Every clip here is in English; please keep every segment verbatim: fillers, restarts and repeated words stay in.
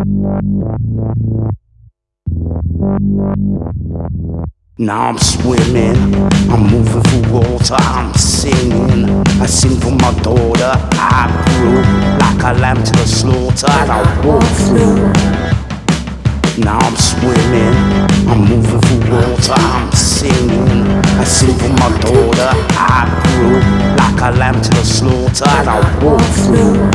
Now I'm swimming, I'm moving through water, I'm singing. I sing for my daughter. I grew like a lamb to the slaughter, and I walk through. Now I'm swimming, I'm moving through water, I'm singing. I sing for my daughter. I grew like a lamb to the slaughter, and I walk through.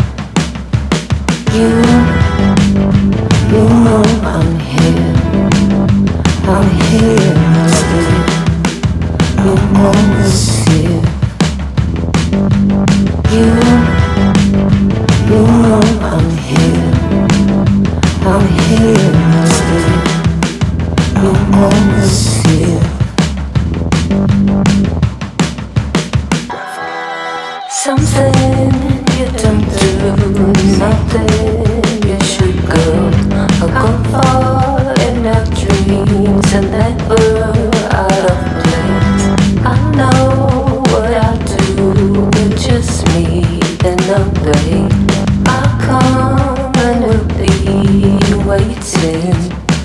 You, you know I'm here. I'm here, I'm still. You always here. You, you know I'm here. I'm here, I'm still. You always here. Something you don't do, nothing you should go. I'll go far in our dreams and never out of place. I know what I do, it's just me and no place. I come and will be waiting.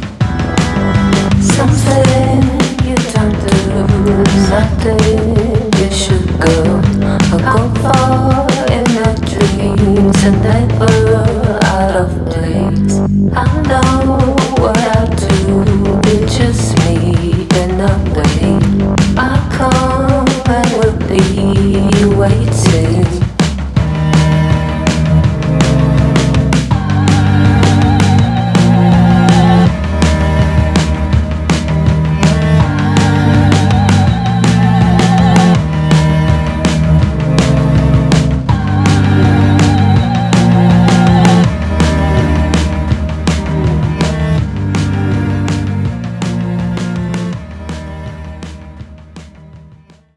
Something you don't do, nothing you should go. I'll go far in our dreams and never out of place. I know what I do, it's just me and a way. I come and will be waiting.